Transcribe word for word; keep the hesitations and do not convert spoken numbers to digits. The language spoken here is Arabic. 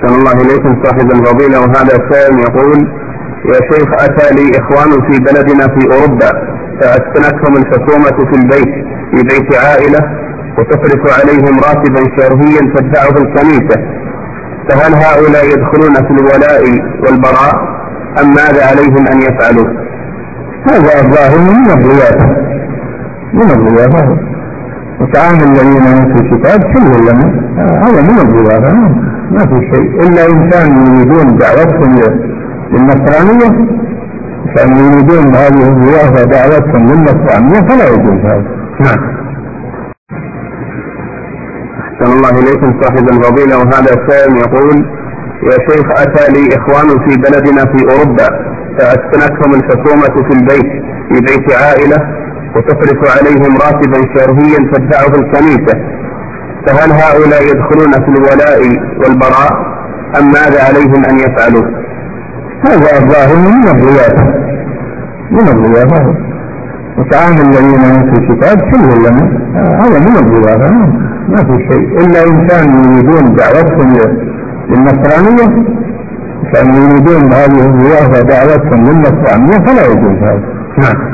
أحسن الله إليكم صاحب الفضيلة. وهذا سائل يقول: يا شيخ، أتى لي إخوان في بلدنا في أوروبا فأسكنتهم الحكومة في البيت في بيت عائلة وتصرف عليهم راتبا شهريا تدفعه الكنيسة، فهل هؤلاء يدخلون في الولاء والبراء أم ماذا عليهم أن يفعلوا؟ هذا الظاهر من الضيافة من الضيافة وطعام الذين أوتوا الكتاب حل لنا، هذا من الضيافة ما في شيء، إلا إن كانوا يريدون دعوتهم للنصرانية، كانوا يريدون هذه الضيافة دعوتهم للنصرانية فلا يجوز هذا. نعم. أحسن الله إليكم صاحب الفضيلة. وهذا سائل يقول: يا شيخ، أتى لي إخوان في بلدنا في أوروبا فأسكنتهم الحكومة في البيت في بيت عائلة وتصرف عليهم راتبا شهريا تدفعه الكنيسة، فهل هؤلاء يدخلون في الولاء والبراء أم ماذا عليهم أن يفعلوا؟ هذا الظاهر من الضيافة من الضيافة وطعام الذين أوتوا الكتاب حل لنا، هذا من الضيافة ما في شيء، إلا إن كانوا يريدون دعوتهم للنصرانية، كانوا يريدون هذه الضيافة دعوتهم للنصرانية فلا يجوز هذا. نعم.